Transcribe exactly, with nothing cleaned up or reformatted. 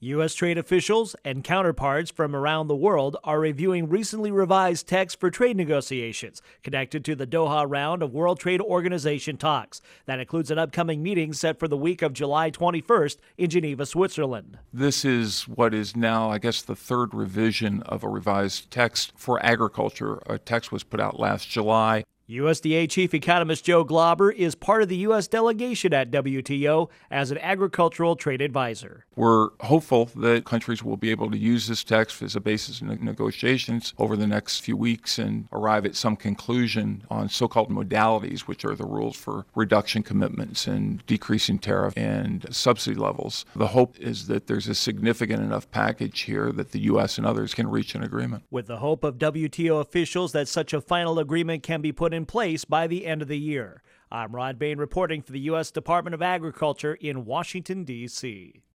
U S trade officials and counterparts from around the world are reviewing recently revised text for trade negotiations connected to the Doha round of World Trade Organization talks. That includes an upcoming meeting set for the week of July twenty-first in Geneva, Switzerland. This is what is now, I guess, the third revision of a revised text for agriculture. A text was put out last July. U S D A Chief Economist Joe Glauber is part of the U S delegation at W T O as an agricultural trade advisor. We're hopeful that countries will be able to use this text as a basis in negotiations over the next few weeks and arrive at some conclusion on so-called modalities, which are the rules for reduction commitments and decreasing tariff and subsidy levels. The hope is that there's a significant enough package here that the U S and others can reach an agreement. With the hope of W T O officials that such a final agreement can be put in place by the end of the year. I'm Rod Bain reporting for the U S Department of Agriculture in Washington, D C